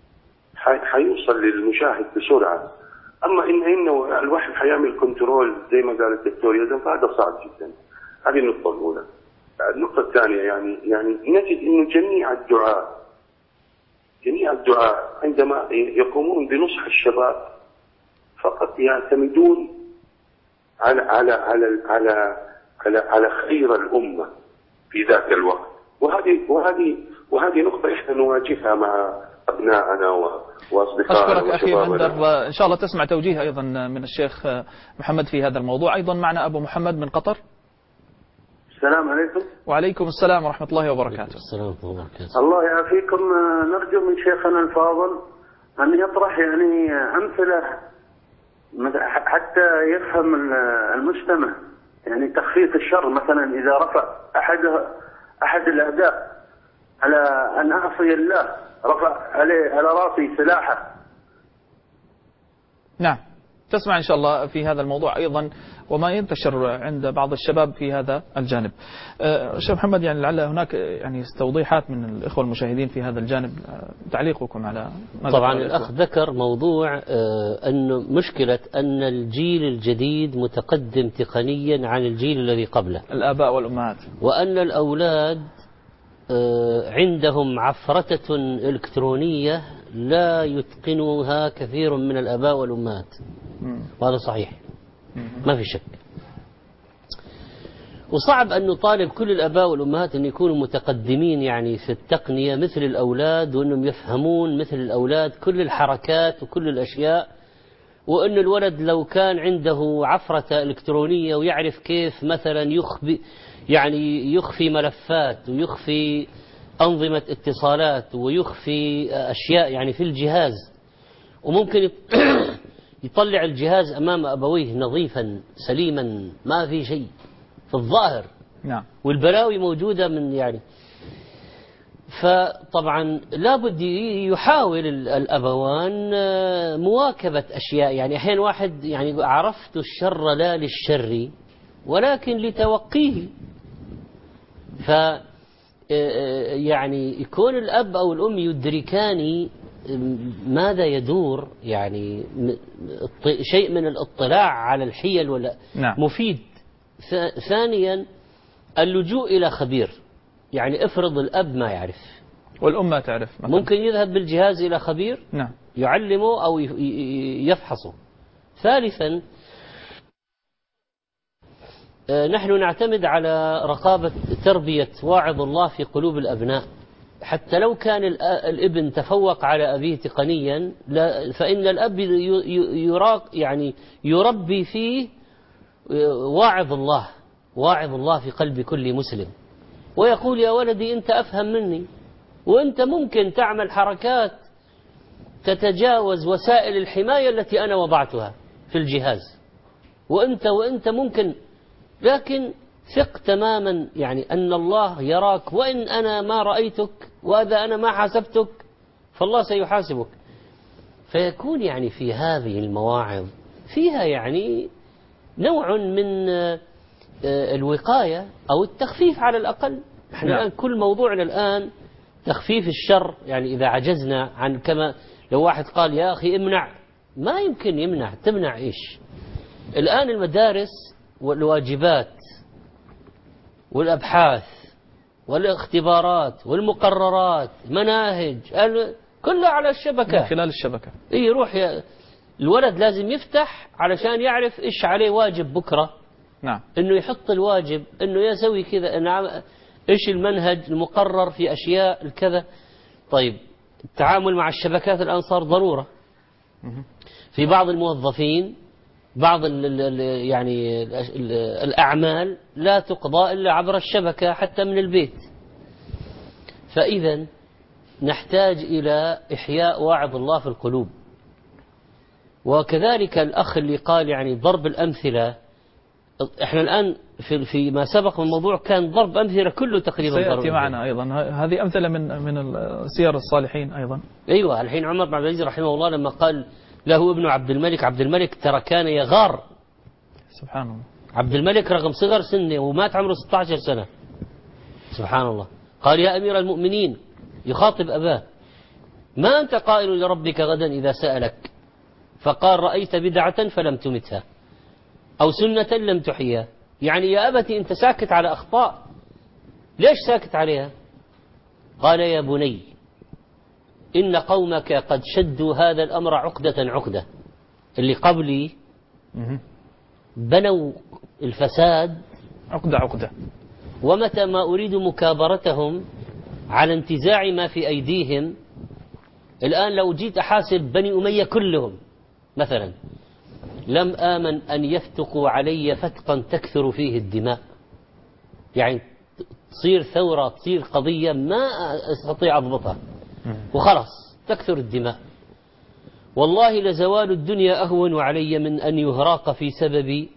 حيوصل للمشاهد بسرعة. أما إن إنه الواحد حيعمل كنترول زي ما قال الدكتور يزن فهذا صعب جدا. هذه النقطة الأولى. النقطة الثانية يعني يعني نجد إنه جميع الدعاء جميع الدعاء عندما يقومون بنصح الشباب فقط يعتمدون على على على على على, على خير الأمة في ذاك الوقت. وهذه وهذه وهذه نقطة إحنا نواجهها مع أبنائنا وأصدقائنا. أشكرك أخي بندر، إن شاء الله تسمع توجيه أيضا من الشيخ محمد في هذا الموضوع. أيضا معنا أبو محمد من قطر. السلام عليكم. وعليكم السلام ورحمة الله وبركاته. السلام ورحمة الله وبركاته. الله يعافيكم. نرجو من شيخنا الفاضل أن يطرح يعني أمثلة حتى يفهم المجتمع يعني تخفيف الشر. مثلا إذا رفع أحد أحد الأعداء على أن أعصي الله رفع عليه على راسي سلاحه. نعم تسمع إن شاء الله في هذا الموضوع أيضا وما ينتشر عند بعض الشباب في هذا الجانب. شيخ محمد، يعني لعل هناك يعني توضيحات من الإخوة المشاهدين في هذا الجانب، تعليقكم على طبعا الأخ ذكر موضوع أنه مشكلة أن الجيل الجديد متقدم تقنيا عن الجيل الذي قبله، الآباء والأمهات، وأن الأولاد عندهم عفرتة إلكترونية لا يتقنها كثير من الآباء والأمهات. وهذا صحيح ما في شك. وصعب أن نطالب كل الآباء والأمهات أن يكونوا متقدمين يعني في التقنية مثل الأولاد، وأنهم يفهمون مثل الأولاد كل الحركات وكل الأشياء، وأن الولد لو كان عنده عفرة إلكترونية ويعرف كيف مثلا يخبي يعني يخفي ملفات ويخفي أنظمة اتصالات ويخفي أشياء يعني في الجهاز، وممكن يطلع الجهاز أمام أبويه نظيفا سليما ما في شيء في الظاهر. نعم. والبلاوي موجودة من يعني. فطبعا لابد يحاول الأبوان مواكبة أشياء، يعني أحيانا واحد يعني عرفت الشر لا للشر ولكن لتوقيه. ف يعني يكون الأب أو الأم يدركان ماذا يدور، يعني شيء من الاطلاع على الحيل ولا نعم. مفيد. ثانيا اللجوء إلى خبير، يعني افرض الأب ما يعرف والأم ما تعرف مثلا. ممكن يذهب بالجهاز إلى خبير نعم. يعلمه أو يفحصه. ثالثا نحن نعتمد على رقابة تربية واعظ الله في قلوب الأبناء، حتى لو كان الابن تفوق على أبيه تقنيا فإن الأب يراق يعني يربي فيه واعظ الله، واعظ الله في قلب كل مسلم، ويقول يا ولدي أنت أفهم مني، وأنت ممكن تعمل حركات تتجاوز وسائل الحماية التي أنا وضعتها في الجهاز، وأنت وأنت ممكن، لكن ثق تماما يعني أن الله يراك، وإن أنا ما رأيتك وإذا أنا ما حاسبتك فالله سيحاسبك. فيكون يعني في هذه المواعظ فيها يعني نوع من الوقاية أو التخفيف على الأقل. احنا الآن كل موضوعنا الآن تخفيف الشر، يعني إذا عجزنا عن، كما لو واحد قال يا أخي امنع، ما يمكن يمنع، تمنع إيش؟ الآن المدارس والواجبات والأبحاث والاختبارات والمقررات مناهج كلها على الشبكة، من خلال الشبكة. إيه يروح ي... الولد لازم يفتح علشان يعرف إيش عليه واجب بكرة. نعم. إنه يحط الواجب، إنه يسوي كذا، إنه إيش المنهج المقرر في أشياء الكذا. طيب التعامل مع الشبكات الآن صار ضرورة. في بعض الموظفين بعض ال ال يعني ال الأعمال لا تقضى إلا عبر الشبكة حتى من البيت. فإذا نحتاج إلى إحياء واعظ الله في القلوب. وكذلك الأخ اللي قال يعني ضرب الأمثلة، إحنا الآن في في ما سبق من الموضوع كان ضرب أمثلة كله تقريبا سيأتي معنا أيضا هذه أمثلة من من سير الصالحين أيضا. أيوة. الحين عمر بن عبد العزيز رحمه الله لما قال له ابن عبد الملك، عبد الملك ترى كان يغار، سبحان الله، عبد الملك رغم صغر سنه ومات عمره ستة عشر سنة، سبحان الله، قال يا أمير المؤمنين يخاطب أباه ما أنت قائل لربك غدا إذا سألك؟ فقال رأيت بدعة فلم تمتها أو سنة لم تحيها. يعني يا أبتي أنت ساكت على أخطاء، ليش ساكت عليها؟ قال يا بني إن قومك قد شدوا هذا الأمر عقدة عقدة، اللي قبلي بنوا الفساد عقدة عقدة، ومتى ما أريد مكابرتهم على انتزاع ما في أيديهم، الآن لو جيت أحاسب بني أمية كلهم مثلا لم آمن أن يفتقوا علي فتقا تكثر فيه الدماء، يعني تصير ثورة، تصير قضية ما أستطيع أضبطها وخلاص تكثر الدماء. والله لزوال الدنيا أهون علي من أن يهراق في سبب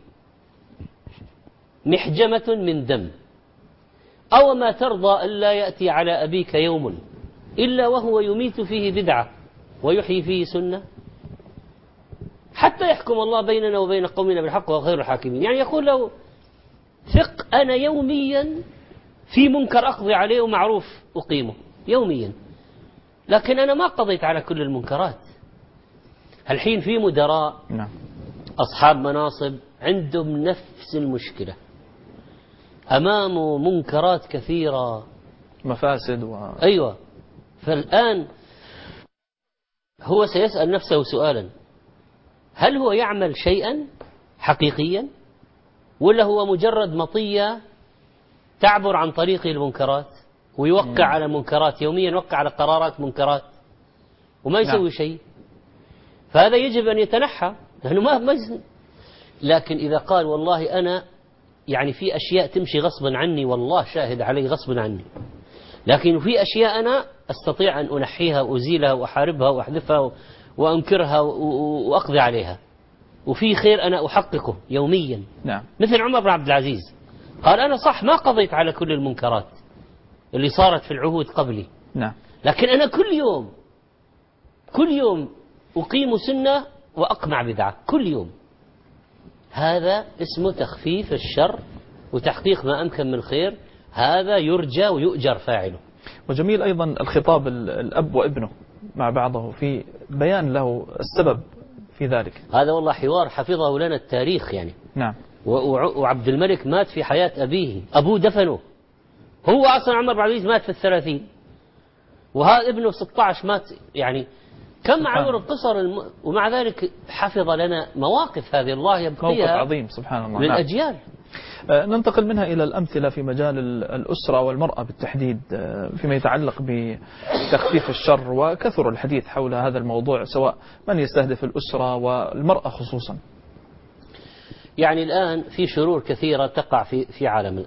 محجمة من دم. أو ما ترضى ألا يأتي على أبيك يوم إلا وهو يميت فيه بدعة ويحيي فيه سنة. حتى يحكم الله بيننا وبين قومنا بالحق وخير الحاكمين. يعني يقول له ثق أنا يوميا في منكر أقضي عليه ومعروف أقيمه يوميا، لكن أنا ما قضيت على كل المنكرات. الحين في مدراء نعم. أصحاب مناصب عندهم نفس المشكلة، أمامه منكرات كثيرة، مفاسد و... أيوة. فالآن هو سيسأل نفسه سؤالا: هل هو يعمل شيئا حقيقيا، ولا هو مجرد مطية تعبر عن طريق المنكرات ويوقع على منكرات يوميا، يوقع على قرارات منكرات وما يسوي نعم. شيء؟ فهذا يجب أن يتنحى، لأنه ما ما لكن إذا قال والله أنا يعني في أشياء تمشي غصبا عني، والله شاهد علي غصبا عني، لكن في أشياء أنا أستطيع أن أنحيها وأزيلها وأحاربها وأحذفها وأنكرها وأقضي عليها، وفي خير أنا أحققه يوميا. نعم. مثل عمر بن عبد العزيز قال أنا صح ما قضيت على كل المنكرات اللي صارت في العهود قبلي، نعم. لكن أنا كل يوم كل يوم أقيم سنة وأقمع بدعة كل يوم. هذا اسمه تخفيف الشر وتحقيق ما أمكن من الخير، هذا يرجى ويؤجر فاعله. وجميل أيضا الخطاب الأب وابنه مع بعضه في بيان له السبب في ذلك. هذا والله حوار حفظه لنا التاريخ يعني. نعم. وعبد الملك مات في حياة أبيه، أبوه دفنه، هو أصلا عمر بن عبد العزيز مات في الثلاثين، وهذا ابنه ستة عشر مات. يعني كم عمر القصر الم... ومع ذلك حفظ لنا مواقف هذه الله يبقيها موقف عظيم سبحان الله للأجيال. نعم. ننتقل منها إلى الأمثلة في مجال الأسرة والمرأة بالتحديد فيما يتعلق بتخفيف الشر، وكثر الحديث حول هذا الموضوع سواء من يستهدف الأسرة والمرأة خصوصا. يعني الآن في شرور كثيرة تقع في في عالم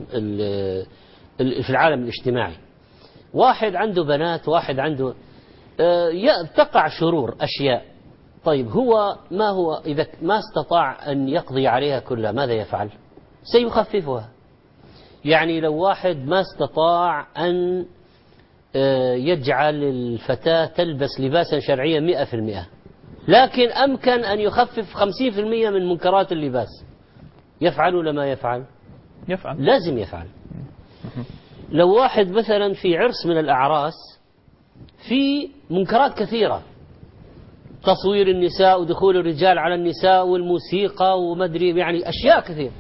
في العالم الاجتماعي. واحد عنده بنات، واحد عنده تقع شرور أشياء. طيب هو ما هو إذا ما استطاع أن يقضي عليها كلها ماذا يفعل؟ سيخففها. يعني لو واحد ما استطاع أن يجعل الفتاة تلبس لباسا شرعيا مئة في المئة، لكن أمكن أن يخفف خمسين في المئة من منكرات اللباس، يفعل ولا ما يفعل؟ يفعل، لازم يفعل. لو واحد مثلا في عرس من الأعراس في منكرات كثيرة، تصوير النساء ودخول الرجال على النساء والموسيقى ومدري يعني أشياء كثيرة،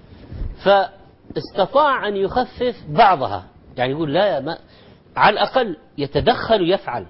فاستطاع أن يخفف بعضها، يعني يقول لا ما على الأقل يتدخل ويفعل.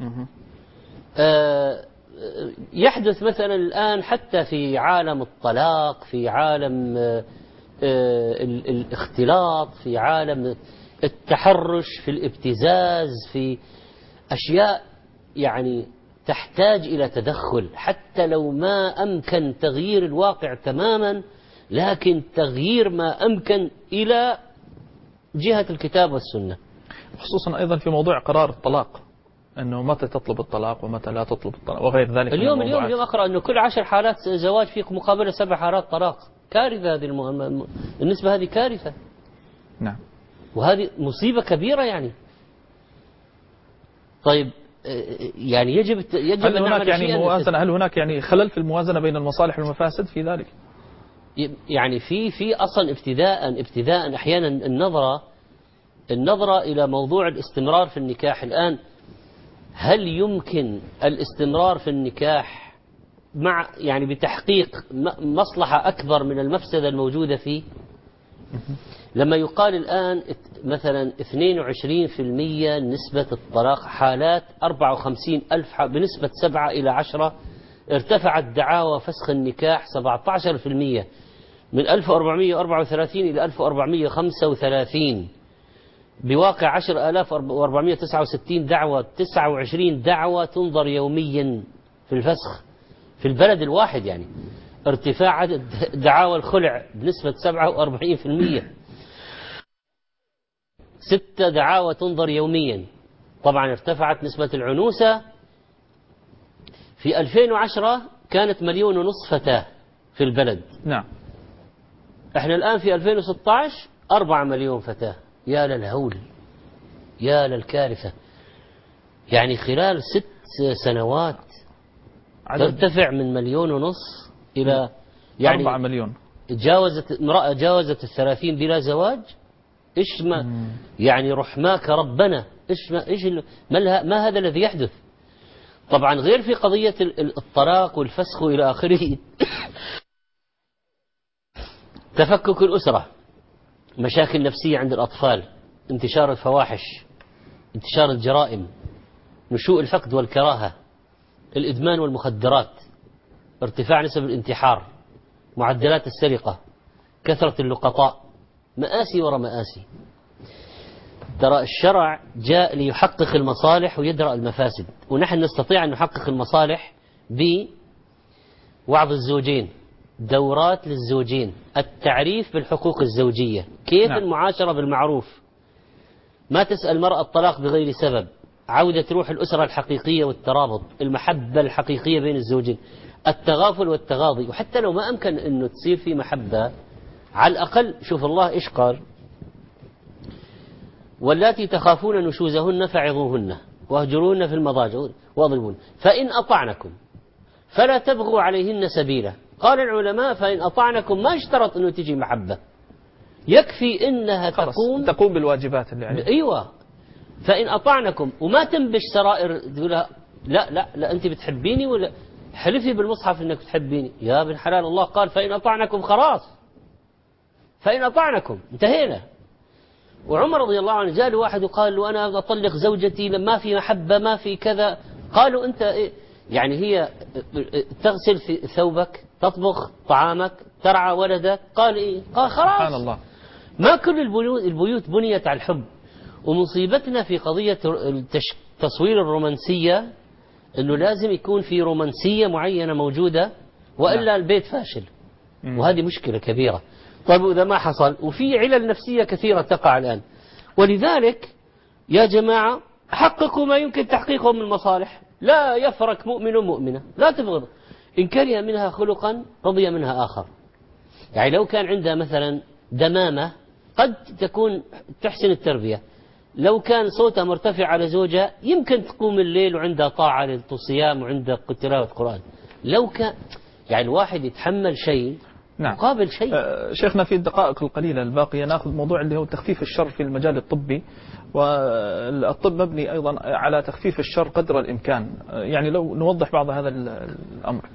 آه يحدث مثلا الآن حتى في عالم الطلاق، في عالم آه الاختلاط، في عالم التحرش، في الابتزاز، في أشياء يعني تحتاج إلى تدخل، حتى لو ما أمكن تغيير الواقع تماما، لكن تغيير ما أمكن إلى جهة الكتاب والسنة. خصوصا أيضا في موضوع قرار الطلاق، أنه متى تطلب الطلاق ومتى لا تطلب الطلاق وغير ذلك. اليوم اليوم اليوم أقرأ أنه كل عشر حالات زواج في مقابلة سبع حالات طلاق. كارثة هذه المهم... النسبة هذه كارثة. نعم. وهذه مصيبة كبيرة يعني. طيب يعني يجب يجب هل أن هناك يعني موازنة، هل هناك يعني خلل في الموازنة بين المصالح والمفاسد في ذلك؟ يعني في في أصلا ابتداء ابتداء أحيانا النظرة النظرة إلى موضوع الاستمرار في النكاح. الآن هل يمكن الاستمرار في النكاح مع يعني بتحقيق مصلحة أكبر من المفسدة الموجودة فيه؟ لما يقال الآن مثلا اثنين وعشرين بالمئة نسبة الطلاق، حالات أربعة وخمسين ألف بنسبة سبعة إلى عشرة، ارتفعت دعاوى فسخ النكاح سبعة عشر بالمئة من ألف وأربعمئة وأربعة وثلاثين إلى ألف وأربعمئة وخمسة وثلاثين، بواقع عشرة آلاف وأربعمئة وتسعة وستين دعوة، تسعة وعشرين دعوة تنظر يوميا في الفسخ في البلد الواحد. يعني ارتفاع عدد دعاوى الخلع بنسبة سبعة وأربعين بالمئة، ستة دعاوى تنظر يوميا. طبعا ارتفعت نسبة العنوسة. في ألفين وعشرة كانت مليون ونصف فتاة في البلد. نعم. احنا الآن في ألفين وستة عشر أربعة مليون فتاة. يا للهول، يا للكارثة. يعني خلال ست سنوات ترتفع من مليون ونص إلى يعني أربعة مليون. جاوزت امرأة جاوزت الثلاثين بلا زواج. إيش ما مم. يعني رحماك ربنا إيش ما إيش ما, ما هذا الذي يحدث. طبعا غير في قضية الطلاق والفسخ إلى آخره. تفكك الأسرة، مشاكل نفسية عند الأطفال، انتشار الفواحش، انتشار الجرائم، نشوء الفقد والكراهة، الإدمان والمخدرات، ارتفاع نسب الانتحار، معدلات السرقة، كثرة اللقطاء، مآسي وراء مآسي. ترى الشرع جاء ليحقق المصالح ويدرأ المفاسد، ونحن نستطيع أن نحقق المصالح بوعظ الزوجين، دورات للزوجين، التعريف بالحقوق الزوجية، كيف نعم. المعاشرة بالمعروف، ما تسأل مرأة الطلاق بغير سبب، عودة روح الأسرة الحقيقية والترابط، المحبة الحقيقية بين الزوجين، التغافل والتغاضي. وحتى لو ما أمكن أنه تصير في محبة، على الأقل شوف الله إيش قال: واللاتي تخافون نشوزهن فعظوهن واهجروهن في المضاجع واضربوهن فإن أطعنكم فلا تبغوا عليهن سبيلا. قال العلماء: فإن أطعنكم ما اشترط أنه تجي محبة، يكفي إنها تقوم تقوم بالواجبات اللي عليها. أيوة. فإن أطعنكم وما تنبش سرائر تقولها لا لا لا أنت بتحبيني ولا حلفي بالمصحف إنك بتحبيني. يا ابن حلال، الله قال: فإن أطعنكم خلاص، فإن أطعنكم انتهينا. وعمر رضي الله عنه جاء له واحد وقال له: أنا أطلق زوجتي ما في محبة ما في كذا. قالوا: أنت إيه؟ يعني هي تغسل في ثوبك، تطبخ طعامك، ترعى ولدك. قال إيه؟ قال خلاص. سبحان الله. ما كل البيوت البيوت بنيت على الحب. ومصيبتنا في قضية تصوير الرومانسية أنه لازم يكون في رومانسية معينة موجودة، وإلا البيت فاشل. وهذه مشكلة كبيرة. طيب إذا ما حصل، وفي علل نفسية كثيرة تقع الآن. ولذلك يا جماعة حققوا ما يمكن تحقيقه من المصالح. لا يفرق مؤمن ومؤمنة، لا تبغض. إن كره منها خلقا رضي منها آخر. يعني لو كان عندها مثلا دمامة قد تكون تحسن التربية، لو كان صوتها مرتفع على زوجها يمكن تقوم الليل وعندها طاعة للصيام وعندها تلاوة قرآن. لو كان يعني الواحد يتحمل شيء نعم. مقابل شيء. آه شيخنا في الدقائق القليلة الباقية نأخذ موضوع اللي هو تخفيف الشر في المجال الطبي، والطب مبني أيضا على تخفيف الشر قدر الإمكان. آه يعني لو نوضح بعض هذا الأمر.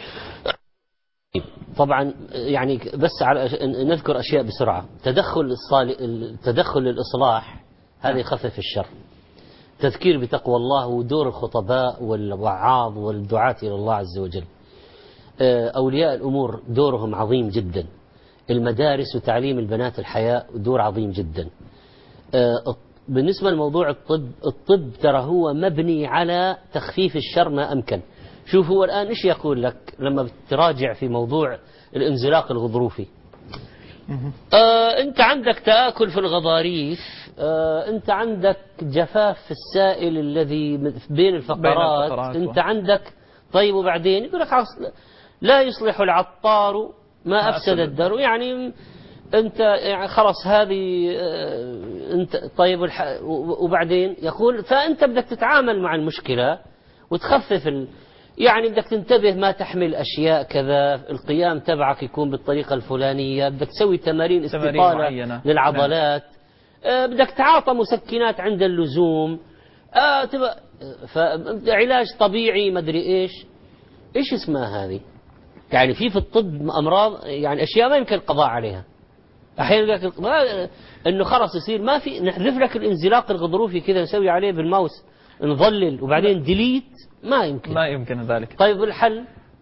طبعا يعني بس على نذكر أشياء بسرعة. تدخل الصالح التدخل للإصلاح هذا يخفف الشر. تذكير بتقوى الله ودور الخطباء والوعاظ والدعاة إلى الله عز وجل. أولياء الأمور دورهم عظيم جدا. المدارس وتعليم البنات الحياء دور عظيم جدا. بالنسبة لموضوع الطب، الطب ترى هو مبني على تخفيف الشر ما أمكن. شوف هو الآن إيش يقول لك لما بتراجع في موضوع الانزلاق الغضروفي. آه أنت عندك تآكل في الغضاريف، آه أنت عندك جفاف في السائل الذي بين الفقرات, الفقرات أنت و... عندك. طيب وبعدين يقول لك لا يصلح العطار ما, ما أفسد الدر. يعني أنت يعني خلاص هذه آه أنت طيب الح... وبعدين يقول فأنت بدك تتعامل مع المشكلة وتخفف ال... يعني بدك تنتبه ما تحمل أشياء كذا، القيام تبعك يكون بالطريقة الفلانية، بدك تسوي تمارين استطالة للعضلات. نعم. آه بدك تعاطى مسكنات عند اللزوم. آه تبقى فعلاج طبيعي مدري إيش إيش اسمها هذه. يعني في في الطب أمراض يعني أشياء ما يمكن القضاء عليها. أحيانا لك إنه خلاص يصير ما في، نحذف لك الانزلاق الغضروفي كذا نسوي عليه بالماوس نظلل وبعدين ديليت، ما يمكن ما يمكن ذلك. طيب الحل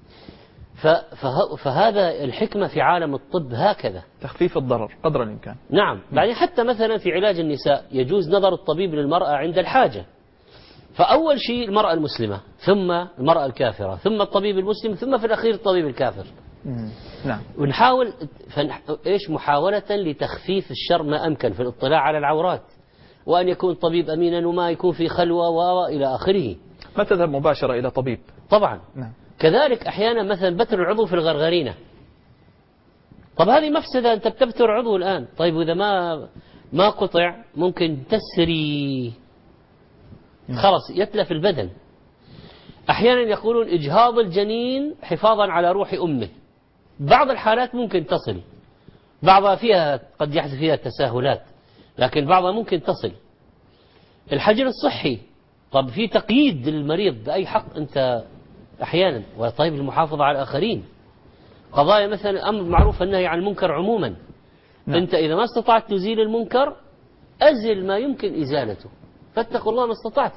فه فهذا الحكمة في عالم الطب هكذا تخفيف الضرر قدر الإمكان. نعم. بعدين حتى مثلا في علاج النساء يجوز نظر الطبيب للمرأة عند الحاجة. فأول شيء المرأة المسلمة، ثم المرأة الكافرة، ثم الطبيب المسلم، ثم في الأخير الطبيب الكافر. نعم. ونحاول فنح... إيش محاولة لتخفيف الشر ما أمكن في الاطلاع على العورات، وأن يكون طبيب أمينا وما يكون في خلوة وإلى آخره. ما تذهب مباشرة إلى طبيب طبعا. نعم. كذلك أحيانا مثلا بتر العضو في الغرغرينة. طب هذه مفسدة، أنت بتبتر عضو الآن. طيب وإذا ما ما قطع ممكن تسري خلاص يتلف البدن. أحيانا يقولون إجهاض الجنين حفاظا على روح أمه. بعض الحالات ممكن تصل، بعضها فيها قد يحدث فيها تساهلات، لكن بعضها ممكن تصل. الحجر الصحي، طب في تقييد للمريض بأي حق أنت أحيانا، وطيب المحافظة على الآخرين. قضايا مثلا أمر معروف النهي عن المنكر عموما. نعم. أنت إذا ما استطعت تزيل المنكر أزل ما يمكن إزالته، فاتقوا الله ما استطعتم.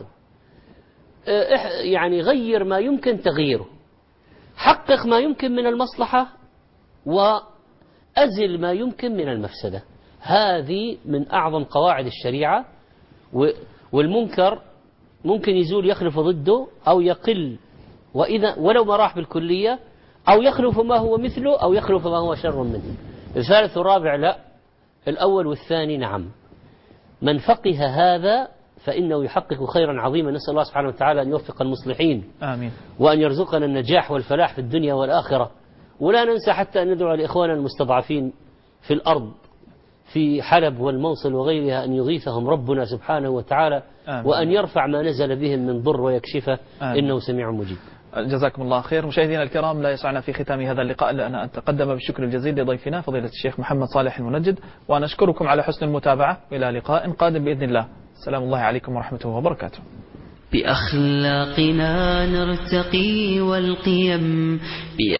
يعني غير ما يمكن تغييره، حقق ما يمكن من المصلحة، وأزل ما يمكن من المفسدة. هذه من أعظم قواعد الشريعة. والمنكر ممكن يزول يخلف ضده أو يقل، وإذا ولو ما راح بالكلية، أو يخلف ما هو مثله أو يخلف ما هو شر منه. الثالث والرابع لا، الأول والثاني نعم. من فقه هذا فإنه يحقق خيرا عظيما. نسأل الله سبحانه وتعالى أن يوفق المصلحين، آمين، وأن يرزقنا النجاح والفلاح في الدنيا والآخرة. ولا ننسى حتى أن ندعو لإخواننا المستضعفين في الأرض في حلب والموصل وغيرها أن يغيثهم ربنا سبحانه وتعالى، آمين، وأن يرفع ما نزل بهم من ضر ويكشفه، آمين، إنه سميع مجيب. جزاكم الله خير. مشاهدينا الكرام، لا يسعنا في ختام هذا اللقاء إلا أن أتقدم بالشكر الجزيل لضيفنا فضيلة الشيخ محمد صالح المنجد، ونشكركم على حسن المتابعة، وإلى لقاء قادم بإذن الله. السلام الله عليكم ورحمته وبركاته. بأخلاقنا نرتقي والقيم